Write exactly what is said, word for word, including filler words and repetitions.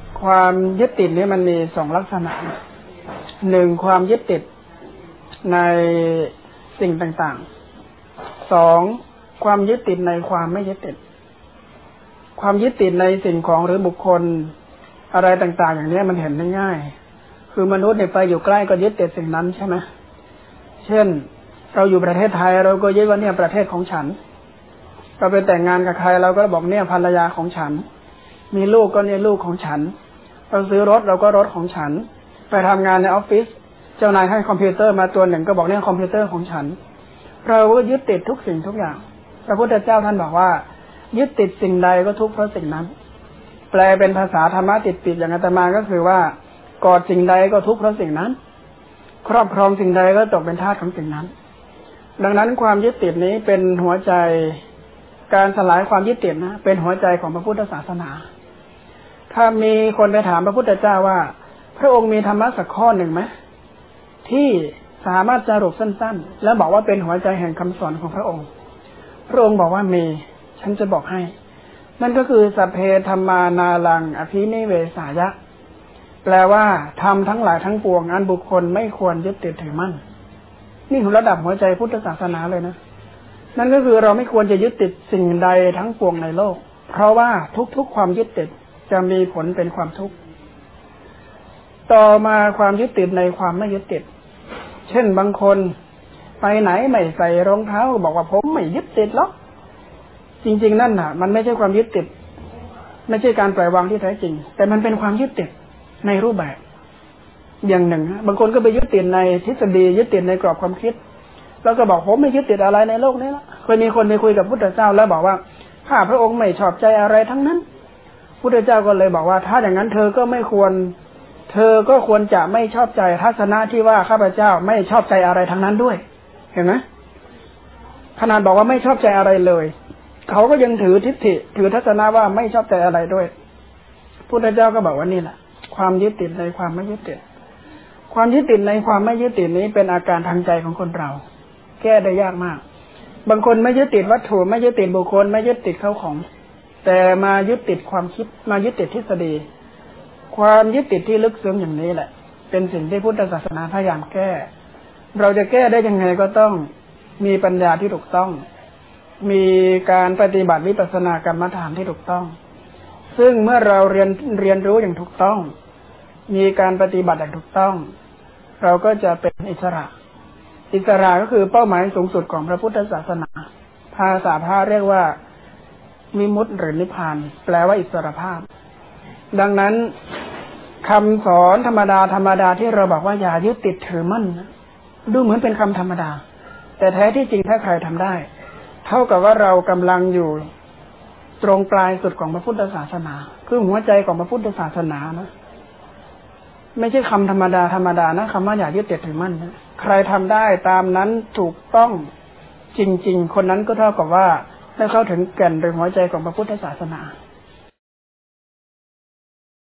ความยึดติดนี้มันมีสองลักษณะหนึ่งความยึดติดในสิ่งต่างๆสองความยึดติดในความไม่ยึดติดความยึดติดในสิ่งของหรือบุคคลอะไรต่างๆอย่างนี้มันเห็นได้ง่ายคือมนุษย์เนี่ยไปอยู่ใกล้ก็ยึดติดสิ่งนั้นใช่ไหมเช่นเราอยู่ประเทศไทยเราก็ยึดว่าเนี่ยประเทศของฉันเราไปแต่งงานกับใครเราก็บอกเนี่ยภรรยาของฉันมีลูกก็เนี่ยลูกของฉันเราซื้อรถเราก็รถของฉันไปทำงานในออฟฟิศเจ้านายให้คอมพิวเตอร์มาตัวหนึ่งก็บอกเนี่ยคอมพิวเตอร์ของฉันเราก็ยึดติดทุกสิ่งทุกอย่างพระพุทธเจ้าท่านบอกว่ายึดติดสิ่งใดก็ทุกข์เพราะสิ่งนั้นแปลเป็นภาษาธรรมะติดติดอย่างอาตมาก็คือว่ากอดสิ่งใดก็ทุกข์เพราะสิ่งนั้นครอบครองสิ่งใดก็ตกเป็นทาสของสิ่งนั้นดังนั้นความยึดติดนี้เป็นหัวใจการสลายความยึดติดนะเป็นหัวใจของพระพุทธศาสนาถ้ามีคนไปถามพระพุทธเจ้าว่าพระองค์มีธรรมะสักข้อหนึ่งไหมที่สามารถสรุปสั้นๆแล้วบอกว่าเป็นหัวใจแห่งคำสอนของพระองค์พระองค์บอกว่ามีฉันจะบอกให้นั่นก็คือสัพเพธัมมานาลังอภินิเวสายะแปลว่าทำทั้งหลายทั้งปวงอันบุคคลไม่ควรยึดติดถือมั่นนี่คือระดับหัวใจพุทธศาสนาเลยนะนั่นก็คือเราไม่ควรจะยึดติดสิ่งใดทั้งปวงในโลกเพราะว่าทุกๆความยึดติดจะมีผลเป็นความทุกข์ต่อมาความยึดติดในความไม่ยึดติดเช่นบางคนไปไหนไม่ใส่รองเท้าบอกว่าผมไม่ยึดติดหรอกจริงๆนั่นน่ะมันไม่ใช่ความยึดติดไม่ใช่การปล่อยวางที่แท้จริงแต่มันเป็นความยึดติดในรูปแบบอย่างหนึ่งบางคนก็ไปยึดติดในทฤษฎียึดติดในกรอบความคิดแล้วก็บอกผมไม่ยึดติดอะไรในโลกนี้ละเคยมีคนไปคุยกับพุทธเจ้าแล้วบอกว่าข้าพระองค์ไม่ชอบใจอะไรทั้งนั้นพุทธเจ้าก็เลยบอกว่าถ้าอย่างนั้นเธอก็ไม่ควรเธอก็ควรจะไม่ชอบใจทัศนะที่ว่าข้าพเจ้าไม่ชอบใจอะไรทั้งนั้นด้วยเห็นไหมขนาดบอกว่าไม่ชอบใจอะไรเลยเขาก็ยังถือทิฏฐิถือทัศนะว่าไม่ชอบใจอะไรด้วยพุทธเจ้าก็บอกว่านี่แหละความยึดติดในความไม่ยึดติดความยึดติดในความไม่ยึดติดนี้เป็นอาการทางใจของคนเราแก้ได้ยากมากบางคนไม่ยึดติดวัตถุไม่ยึดติดบุคคลไม่ยึดติดเข้าของแต่มายึดติดความคิดมายึดติดทฤษฎีความยึดติดที่ลึกซึ้งอย่างนี้แหละเป็นสิ่งที่พุทธศาสนาพยายามแก้เราจะแก้ได้ยังไงก็ต้องมีปัญญาที่ถูกต้องมีการปฏิบัติวิปัสสนากรรมฐานที่ถูกต้องซึ่งเมื่อเราเรียนเรียนรู้อย่างถูกต้องมีการปฏิบัติอย่างถูกต้องเราก็จะเป็นอิสระอิสระก็คือเป้าหมายสูงสุดของพระพุทธศาสนาภาษาพระเรียกว่าวิมุตติหรือนิพพานแปลว่าอิสรภาพดังนั้นคำสอนธรรมดาธรรมดาที่เราบอกว่าอย่ายึดติดถือมั่นดูเหมือนเป็นคำธรรมดาแต่แท้ที่จริงถ้าใครทำได้เท่ากับว่าเรากำลังอยู่ตรงปลายสุดของพระพุทธศาสนาคือหัวใจของพระพุทธศาสนานะไม่ใช่คำธรรมดาธรรมดานะคำว่าอย่ายึดติดถือมั่นนะใครทำได้ตามนั้นถูกต้องจริงๆคนนั้นก็เท่ากับว่าได้เข้าถึงแก่นหรือหัวใจของพระพุทธศาสนา